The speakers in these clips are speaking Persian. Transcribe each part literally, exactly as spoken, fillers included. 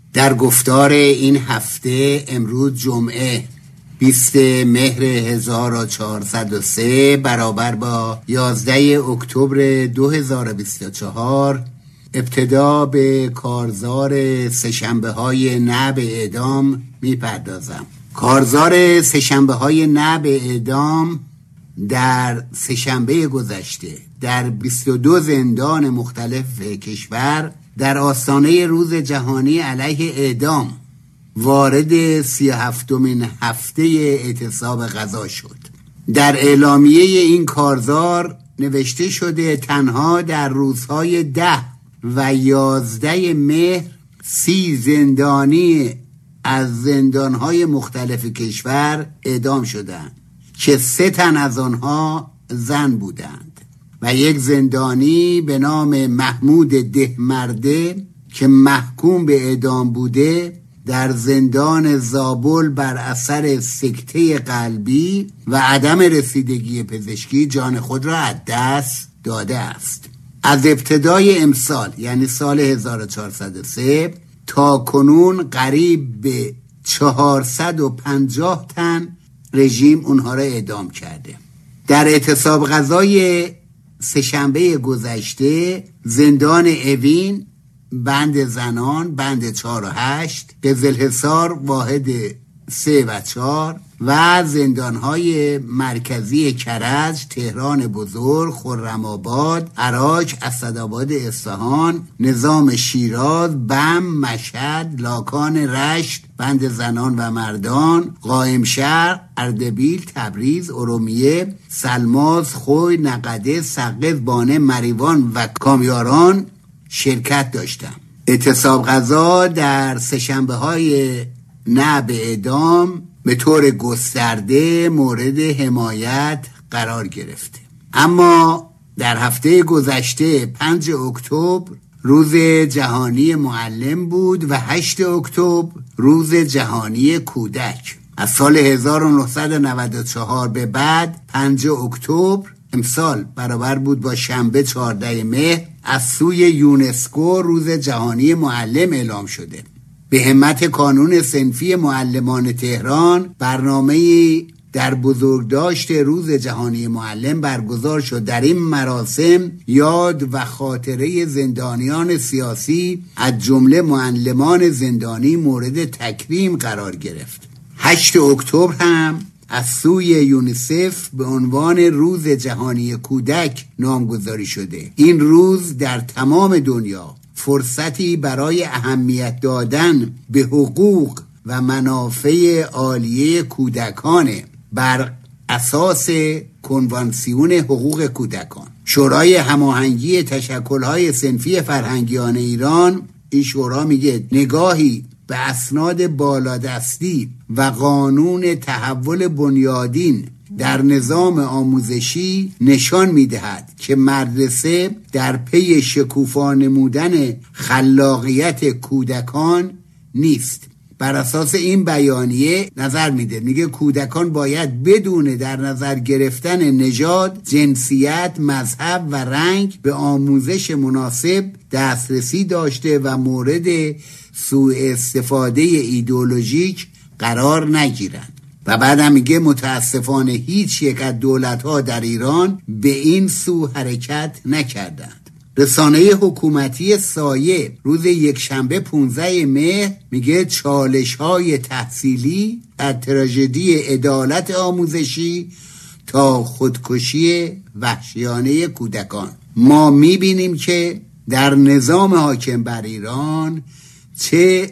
در گفتار این هفته امروز جمعه بیست مهر هزار و چهارصد و سه برابر با یازده اکتبر دو هزار و بیست و چهار ابتدا به کارزار سه‌شنبه های نه به اعدام میپردازم. کارزار سه‌شنبه های نه به اعدام در سه‌شنبه گذشته در بیست و دو زندان مختلف کشور در آستانه روز جهانی علیه اعدام وارد سی و هفتمین هفته اعتصاب غذا شد. در اعلامیه این کارزار نوشته شده تنها در روزهای ده و یازده مهر سی زندانی از زندانهای مختلف کشور اعدام شدند که سه تن از آنها زن بودند و یک زندانی به نام محمود دهمرده که محکوم به اعدام بوده در زندان زابل بر اثر سکته قلبی و عدم رسیدگی پزشکی جان خود را از دست داده است. از ابتدای امسال یعنی سال هزار و چهارصد و سه تا کنون قریب به چهارصد و پنجاه تن رژیم اونها را اعدام کرده. در اعتصاب غذای سه‌شنبه گذشته زندان اوین بند زنان بند چهار و هشت، قزلحصار واحد سه و چهار و زندانهای مرکزی کرج، تهران بزرگ، خرم‌آباد، عراق، اسدآباد اصفهان، نظام شیراز، بم، مشهد، لاکان رشت بند زنان و مردان، قائمشهر، اردبیل، تبریز، ارومیه، سلماس، خوی، نقده، سقز، بانه، مریوان و کامیاران شرکت داشتم. اعتصاب غذا در سه‌شنبه های نه به اعدام به طور گسترده مورد حمایت قرار گرفته. اما در هفته گذشته پنج اکتبر روز جهانی معلم بود و هشت اکتبر روز جهانی کودک. از سال هزار و نهصد و نود و چهار به بعد پنج اکتبر امسال برابر بود با شنبه چهارده مهر از سوی یونسکو روز جهانی معلم اعلام شده. به همت کانون صنفی معلمان تهران برنامه‌ای در بزرگداشت روز جهانی معلم برگزار شد. در این مراسم یاد و خاطره زندانیان سیاسی از جمله معلمان زندانی مورد تکریم قرار گرفت. هشت اکتبر هم از سوی یونیسف به عنوان روز جهانی کودک نامگذاری شده. این روز در تمام دنیا فرصتی برای اهمیت دادن به حقوق و منافع عالیه کودکان بر اساس کنوانسیون حقوق کودکان. شورای هماهنگی تشکل‌های صنفی فرهنگیان ایران، این شورا میگه نگاهی به اسناد بالادستی و قانون تحول بنیادین در نظام آموزشی نشان می‌دهد که مدرسه در پی شکوفا نمودن خلاقیت کودکان نیست. بر اساس این بیانیه نظر میده میگه کودکان باید بدون در نظر گرفتن نژاد، جنسیت، مذهب و رنگ به آموزش مناسب دسترسی داشته و مورد سوء استفاده ایدئولوژیک قرار نگیرند. و بعدم میگه متاسفانه هیچ یک از دولت‌ها در ایران به این سو حرکت نکردند. رسانه حکومتی سایه روز یک شنبه پانزده مهر میگه چالش‌های تحصیلی از تراژدی عدالت آموزشی تا خودکشی وحشیانه کودکان. ما میبینیم که در نظام حاکم بر ایران چه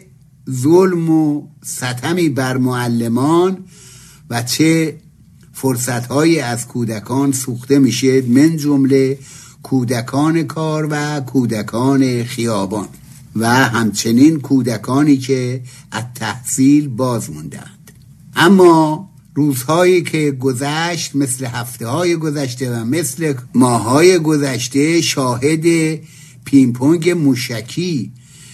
ظلم و ستمی بر معلمان و چه فرصت‌هایی از کودکان سوخته میشه، من جمله کودکان کار و کودکان خیابان و همچنین کودکانی که از تحصیل باز موندند. اما روزهایی که گذشت مثل هفته‌های گذشته و مثل ماه‌های گذشته شاهد پینگ-پونگ موشکی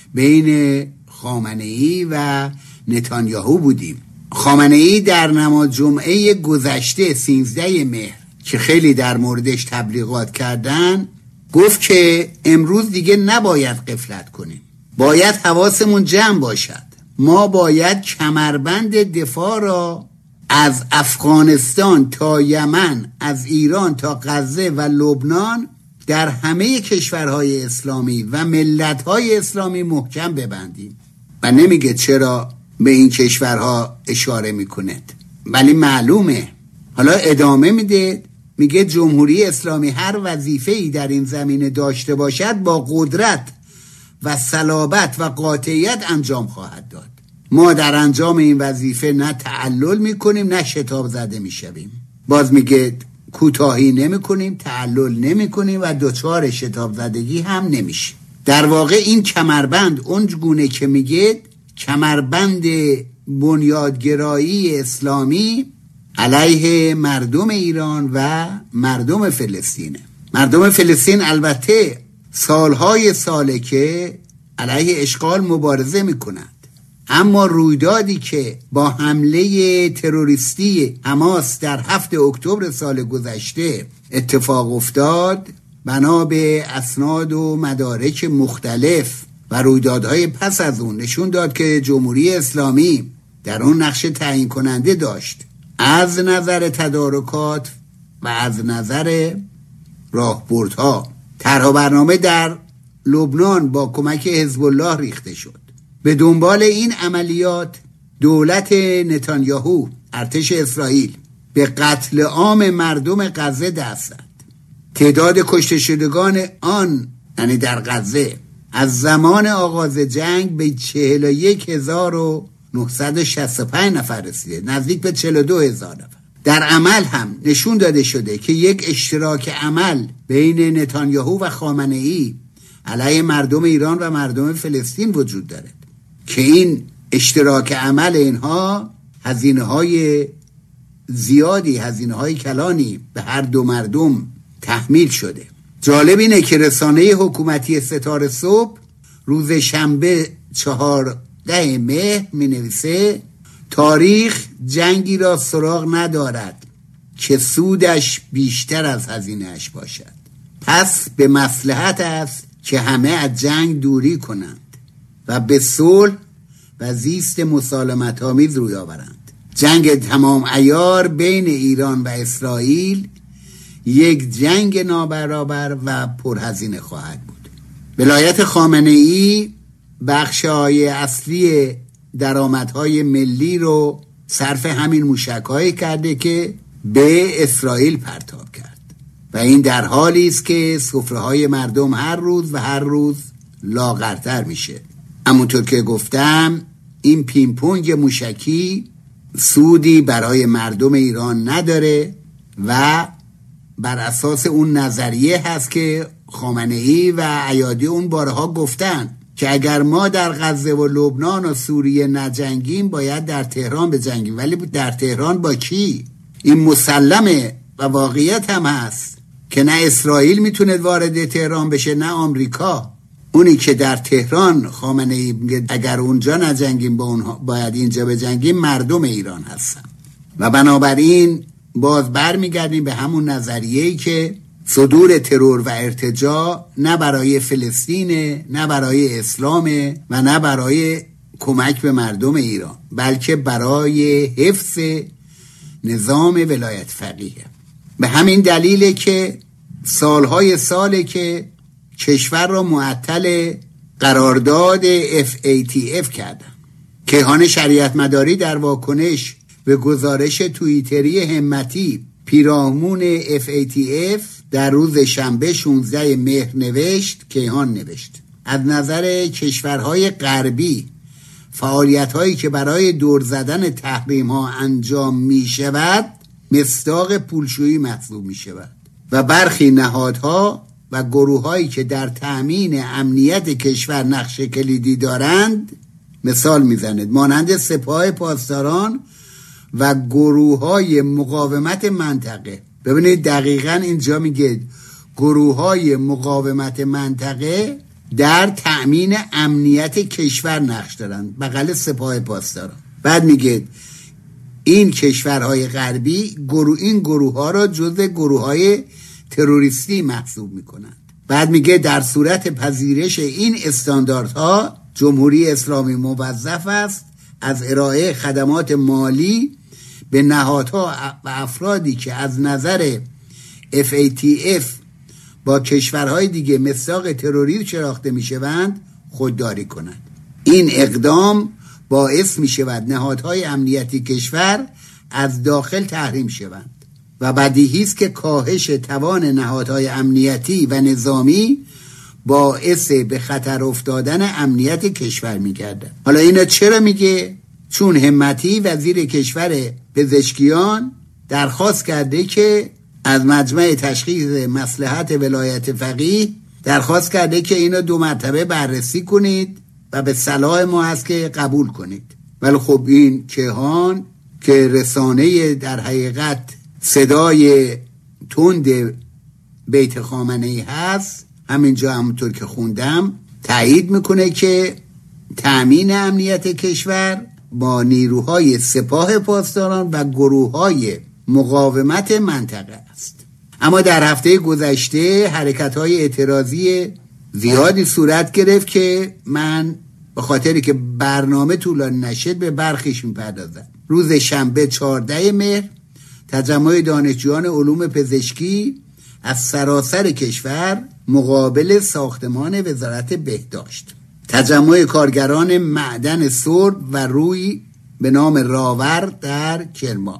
بین خامنه‌ای و نتانیاهو بودیم. خامنه‌ای در نماز جمعه گذشته سیزده مهر که خیلی در موردش تبلیغات کردن گفت که امروز دیگه نباید غفلت کنیم. باید حواسمون جمع باشد. ما باید کمربند دفاع را از افغانستان تا یمن، از ایران تا غزه و لبنان در همه کشورهای اسلامی و ملت‌های اسلامی محکم ببندیم. و نمیگه چرا به این کشورها اشاره میکند، ولی معلومه. حالا ادامه میده، میگه جمهوری اسلامی هر وظیفه‌ای در این زمینه داشته باشد با قدرت و صلابت و قاطعیت انجام خواهد داد. ما در انجام این وظیفه نه تعلل میکنیم نه شتاب زده میشویم. باز میگه کوتاهی نمیکنیم، تعلل نمیکنیم و دچار شتاب زدگی هم نمیشیم. در واقع این کمربند اون گونه که میگه کمربند بنیادگرایی اسلامی علیه مردم ایران و مردم فلسطینه. مردم فلسطین البته سالهای ساله که علیه اشغال مبارزه میکنند، اما رویدادی که با حمله تروریستی حماس در هفتم اکتبر سال گذشته اتفاق افتاد، بنا به اسناد و مدارک مختلف و رویدادهای پس از اون نشون داد که جمهوری اسلامی در اون نقش تعیین کننده داشت، از نظر تدارکات و از نظر راهبردها. طرح برنامه در لبنان با کمک حزب الله ریخته شد. به دنبال این عملیات دولت نتانیاهو، ارتش اسرائیل، به قتل عام مردم غزه دست زد. تعداد کشته شدگان آن، یعنی در غزه، از زمان آغاز جنگ به چهل و یک هزار و نهصد و شصت و پنج نفر رسیده، نزدیک به چهل و دو هزار نفر. در عمل هم نشون داده شده که یک اشتراک عمل بین نتانیاهو و خامنه‌ای علیه مردم ایران و مردم فلسطین وجود دارد که این اشتراک عمل اینها هزینه های زیادی، هزینه های کلانی به هر دو مردم تحمیل شده. جالب اینه که رسانه حکومتی ستاره صبح روز شنبه چهارده مهر می نویسه تاریخ جنگی را سراغ ندارد که سودش بیشتر از هزینه‌اش باشد، پس به مصلحت است که همه از جنگ دوری کنند و به صلح و زیست مسالمت‌آمیز روی آورند. جنگ تمام عیار بین ایران و اسرائیل یک جنگ نابرابر و پرهزینه خواهد بود. ولایت خامنه‌ای بخش‌های اصلی درآمدهای ملی رو صرف همین موشک‌هایی کرده که به اسرائیل پرتاب کرد و این در حالی است که سفره‌های مردم هر روز و هر روز لاغرتر میشه. همونطور که گفتم این پینگ موشکی سودی برای مردم ایران نداره و بر اساس اون نظریه هست که خامنه‌ای و ایادی اون بارها گفتن که اگر ما در غزه و لبنان و سوریه نجنگیم باید در تهران بجنگیم. ولی در تهران با کی؟ این مسلمه و واقعیت هم هست که نه اسرائیل میتونه وارد تهران بشه نه آمریکا. اونی که در تهران خامنه‌ای میگه اگر اونجا نجنگیم با اونها باید اینجا بجنگیم مردم ایران هستن. و بنابراین باز برمیگردیم به همون نظریه‌ای که صدور ترور و ارتجاع نه برای فلسطینه، نه برای اسلامه و نه برای کمک به مردم ایران، بلکه برای حفظ نظام ولایت فقیه. به همین دلیله که سالهای ساله که کشور را معطل قرارداد اف ای تی اف کردن. کیهان شریعت مداری در واکنش به گزارش توییتری همتی پیرامون اف ای تی اف در روز شنبه شانزده مهر نوشت، کیهان نوشت: از نظر کشورهای غربی فعالیت‌هایی که برای دور زدن تحریم‌ها انجام می‌شود مصداق پولشویی محسوب می‌شود و برخی نهادها و گروه‌هایی که در تأمین امنیت کشور نقش کلیدی دارند مثال می‌زند مانند سپاه پاسداران و گروه‌های مقاومت منطقه. ببینید دقیقاً اینجا میگه گروه‌های مقاومت منطقه در تأمین امنیت کشور نقش دارند بغل سپاه پاسداران. بعد میگه این کشورهای غربی گروه این گروه‌ها را جزو گروه‌های تروریستی محسوب میکنند. بعد میگه در صورت پذیرش این استانداردها جمهوری اسلامی موظف است از ارائه خدمات مالی به نهادها و افرادی که از نظر اف ای تی اف با کشورهای دیگه مصداق تروریسم شناخته میشوند خودداری کنند. این اقدام باعث می شود نهادهای امنیتی کشور از داخل تحریم شوند و بدیهی است که کاهش توان نهادهای امنیتی و نظامی باعث به خطر افتادن امنیت کشور می گردد. حالا اینا چرا میگه؟ چون همتی وزیر کشور پزشکیان درخواست کرده که از مجمع تشخیص مصلحت ولایت فقیه درخواست کرده که اینو دو مرتبه بررسی کنید و به صلاح ما هست که قبول کنید. ولی خب این کیهان که رسانه در حقیقت صدای تند بیت خامنه‌ای هست، همینجا همونطور که خوندم تایید میکنه که تأمین امنیت کشور با نیروهای سپاه پاسداران و گروه‌های مقاومت منطقه است. اما در هفته گذشته حرکت‌های اعتراضی زیادی صورت گرفت که من به خاطری که برنامه طولانی نشد به برخیش میپردازم. روز شنبه چهاردهم مهر تجمع دانشجویان علوم پزشکی از سراسر کشور مقابل ساختمان وزارت بهداشت. تجمع کارگران معدن سرب و روی به نام راور در کرمان.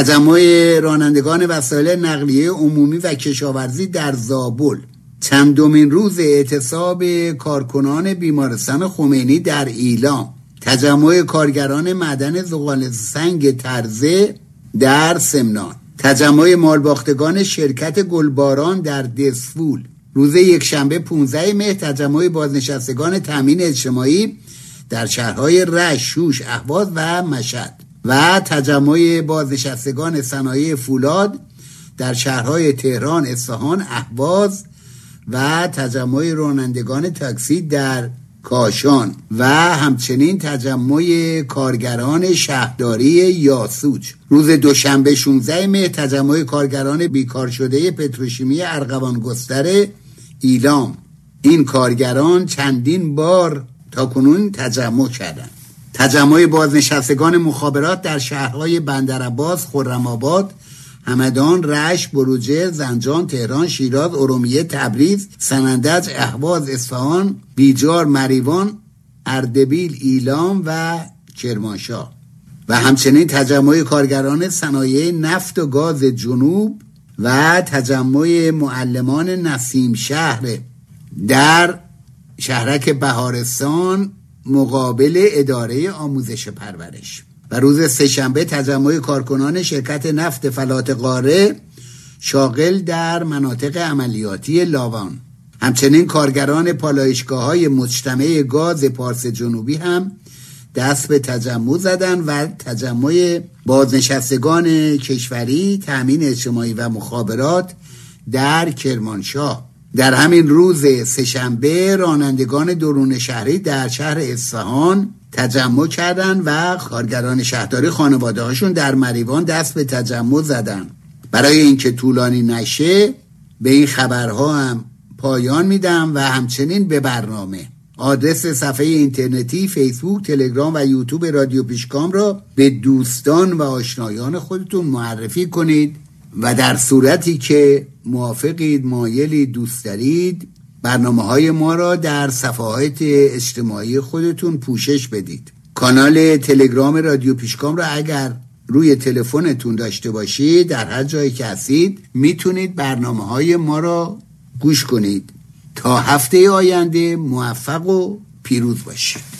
تجمع رانندگان وسایل نقلیه عمومی و کشاورزی در زابل. چندمین روز اعتصاب کارکنان بیمارستان خمینی در ایلام. تجمع کارگران معدن زغال سنگ ترزه در سمنان. تجمع مالباختگان شرکت گلباران در دسفول. روز یکشنبه پانزدهم مهر تجمع بازنشستگان تامین اجتماعی در شهرهای رشت، شوش، اهواز و مشهد و تجمع بازنشستگان صنایع فولاد در شهرهای تهران، اصفهان، اهواز و تجمع رانندگان تاکسی در کاشان و همچنین تجمع کارگران شهرداری یاسوج. روز دوشنبه شانزدهم مهر تجمع کارگران بیکار شده پتروشیمی ارغوان گستره ایلام. این کارگران چندین بار تاکنون تجمع کردند. تجمع بازنشستگان مخابرات در شهرهای بندرعباس، خرم‌آباد، همدان، رشت، بروجرد، زنجان، تهران، شیراز، ارومیه، تبریز، سنندج، اهواز، اصفهان، بیجار، مریوان، اردبیل، ایلام و کرمانشاه و همچنین تجمع کارگران صنایع نفت و گاز جنوب و تجمع معلمان نسیم شهر در شهرک بهارستان مقابل اداره آموزش پرورش. و روز سه‌شنبه تجمع کارکنان شرکت نفت فلات قاره شاغل در مناطق عملیاتی لاوان. همچنین کارگران پالایشگاه‌های مجتمع گاز پارس جنوبی هم دست به تجمع زدن و تجمع بازنشستگان کشوری، تامین اجتماعی و مخابرات در کرمانشاه. در همین روز سه‌شنبه رانندگان درون شهری در شهر اصفهان تجمع کردند و کارگران شهرداری خانواده هاشون در مریوان دست به تجمع زدن. برای اینکه طولانی نشه به این خبرها هم پایان میدم و همچنین به برنامه. آدرس صفحه اینترنتی، فیسبوک، تلگرام و یوتیوب رادیو پیشگام را به دوستان و آشنایان خودتون معرفی کنید و در صورتی که موافقید، مایلید، دوست دارید برنامه های ما را در صفحات اجتماعی خودتون پوشش بدید. کانال تلگرام رادیو پیشگام را اگر روی تلفنتون داشته باشید در هر جایی که هستید میتونید برنامه های ما را گوش کنید. تا هفته آینده موفق و پیروز باشید.